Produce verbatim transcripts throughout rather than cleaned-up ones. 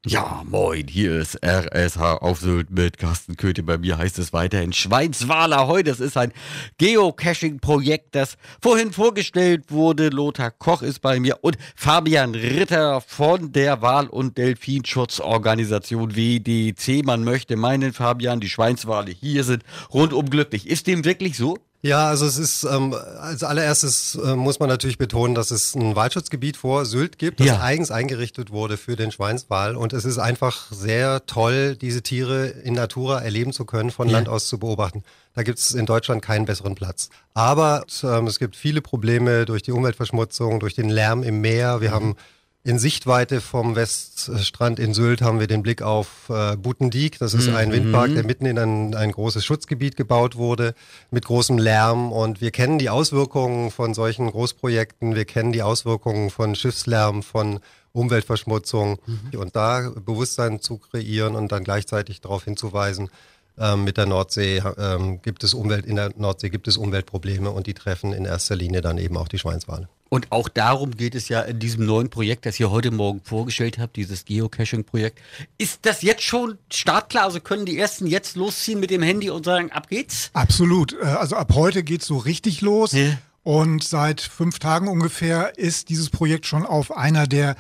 Ja, moin, hier ist R S H auf Sylt mit Carsten Köthe. Bei mir heißt es weiterhin Schweinswal Ahoi. Das ist ein Geocaching-Projekt, das vorhin vorgestellt wurde. Lothar Koch ist bei mir und Fabian Ritter von der Wal- und Delfinschutzorganisation W D C. Man möchte meinen, Fabian, die Schweinswale hier sind rundum glücklich. Ist dem wirklich so? Ja, also es ist, ähm, als allererstes äh, muss man natürlich betonen, dass es ein Waldschutzgebiet vor Sylt gibt, das Ja. eigens eingerichtet wurde für den Schweinswal. Und es ist einfach sehr toll, diese Tiere in Natura erleben zu können, von Ja. Land aus zu beobachten. Da gibt es in Deutschland keinen besseren Platz. Aber ähm, es gibt viele Probleme durch die Umweltverschmutzung, durch den Lärm im Meer. Wir mhm. haben in Sichtweite vom Weststrand in Sylt haben wir den Blick auf äh, Butendiek. Das ist Mhm. ein Windpark, der mitten in ein, ein großes Schutzgebiet gebaut wurde, mit großem Lärm. Und wir kennen die Auswirkungen von solchen Großprojekten. Wir kennen die Auswirkungen von Schiffslärm, von Umweltverschmutzung. Mhm. Und da Bewusstsein zu kreieren und dann gleichzeitig darauf hinzuweisen, ähm, mit der Nordsee ähm, gibt es Umwelt, in der Nordsee gibt es Umweltprobleme und die treffen in erster Linie dann eben auch die Schweinswale. Und auch darum geht es ja in diesem neuen Projekt, das ihr heute Morgen vorgestellt habt, dieses Geocaching-Projekt. Ist das jetzt schon startklar? Also können die Ersten jetzt losziehen mit dem Handy und sagen, ab geht's? Absolut. Äh, Also ab heute geht's so richtig los. Ja. Und seit fünf Tagen ungefähr ist dieses Projekt schon auf einer der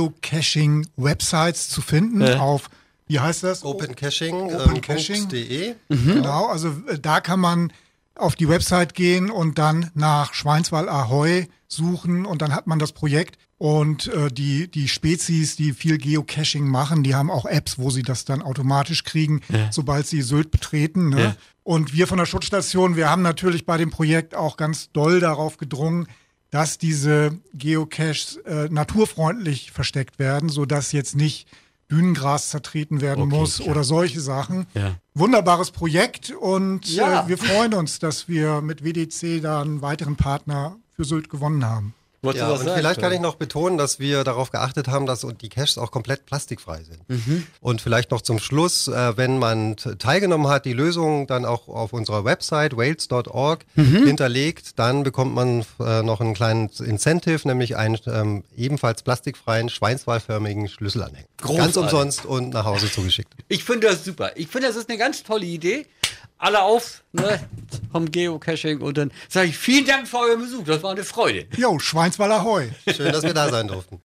Geocaching-Websites zu finden. Ja. Auf, wie heißt das? Opencaching, Open ähm, Caching. .de. Genau, also äh, da kann man auf die Website gehen und dann nach Schweinswal Ahoi suchen und dann hat man das Projekt. Und äh, die, die Spezies, die viel Geocaching machen, die haben auch Apps, wo sie das dann automatisch kriegen, Ja. sobald sie Sylt betreten. Ne? Ja. Und wir von der Schutzstation, wir haben natürlich bei dem Projekt auch ganz doll darauf gedrungen, dass diese Geocaches äh, naturfreundlich versteckt werden, sodass jetzt nicht Dünengras zertreten werden Okay, muss klar. oder solche Sachen. Ja. Wunderbares Projekt und Ja. äh, wir freuen uns, dass wir mit W D C da einen weiteren Partner für Sylt gewonnen haben. Wolltest Ja, du was und sagen, vielleicht kann Fabian? ich noch betonen, dass wir darauf geachtet haben, dass die Caches auch komplett plastikfrei sind. Mhm. Und vielleicht noch zum Schluss, äh, wenn man t- teilgenommen hat, die Lösung dann auch auf unserer Website wales Punkt org Mhm. hinterlegt, dann bekommt man äh, noch einen kleinen Incentive, nämlich einen ähm, ebenfalls plastikfreien, schweinswalförmigen Schlüsselanhänger. Großartig. Ganz umsonst und nach Hause zugeschickt. Ich finde das super. Ich finde, das ist eine ganz tolle Idee. Alle auf, ne, vom Geocaching und dann sage ich vielen Dank für euren Besuch. Das war eine Freude. Jo, Schweinswal Ahoi! Schön, dass wir da sein durften.